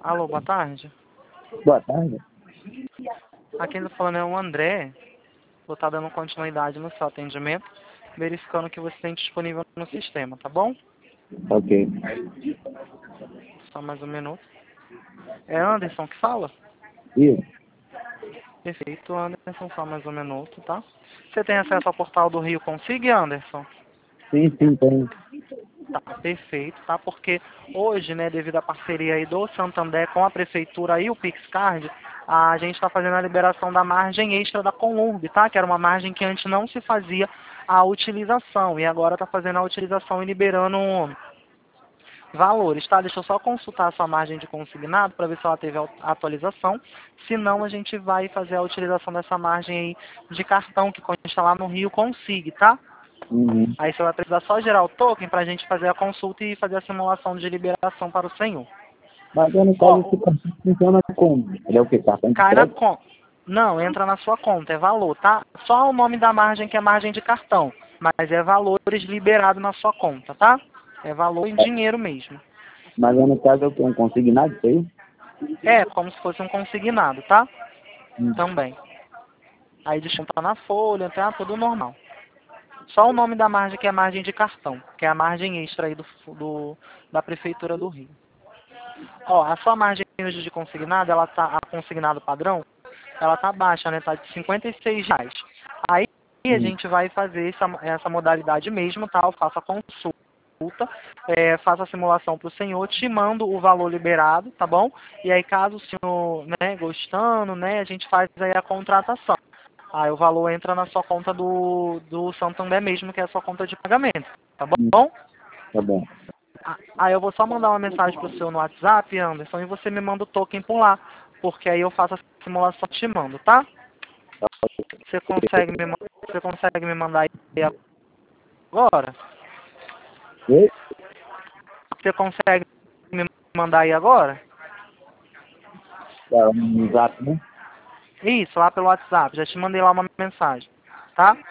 Alô, boa tarde. Boa tarde. Aqui quem tá falando é o André. Vou estar dando continuidade no seu atendimento, verificando o que você tem disponível no sistema, tá bom? Ok. Só mais um minuto. É Anderson que fala? Isso. Perfeito, Anderson, só mais um minuto, tá? Você tem acesso ao portal do Rio Consigue, Anderson? Sim, tem. Tá, perfeito, tá? Porque hoje, né, devido à parceria aí do Santander com a Prefeitura e o PixCard, a gente está fazendo a liberação da margem extra da Conurb, tá? Que era uma margem que antes não se fazia a utilização e agora está fazendo a utilização e liberando valores, tá? Deixa eu só consultar a sua margem de consignado para ver se ela teve atualização. Se não, a gente vai fazer a utilização dessa margem aí de cartão que consta lá no Rio Consigue, tá? Uhum. Aí você vai precisar só gerar o token para a gente fazer a consulta e fazer a simulação de liberação para o senhor. Mas no caso, Ó, esse cartão funciona como? Ele é o que? Cartão de cai na crédito? conta. Não, entra na sua conta, é valor, tá? Só o nome da margem que é margem de cartão, mas é valores liberados na sua conta, tá? É valor em dinheiro mesmo. Mas no caso é o que? Um consignado, isso aí? É, como se fosse um consignado, tá? Hum. Também. Aí desconta na folha, tá? Tudo normal. Só o nome da margem que é margem de cartão, que é a margem extra aí da Prefeitura do Rio. Ó, a sua margem hoje de consignado, ela tá, a consignado padrão, ela tá baixa, né? Tá de R$ 56. Aí a gente vai fazer essa modalidade mesmo, tá? Eu faço a consulta, faço a simulação para o senhor, te mando o valor liberado, tá bom? E aí caso o senhor, né, gostando, né, a gente faz aí a contratação. Aí o valor entra na sua conta do Santander mesmo, que é a sua conta de pagamento, tá bom? Tá bom. Aí eu vou só mandar uma mensagem pro seu no WhatsApp, Anderson, e você me manda o token por lá, porque aí eu faço a simulação e te mando, tá? Você consegue me mandar aí agora? Oi? Você consegue me mandar aí agora? Tá, no zap, né? Isso, lá pelo WhatsApp, já te mandei lá uma mensagem, tá?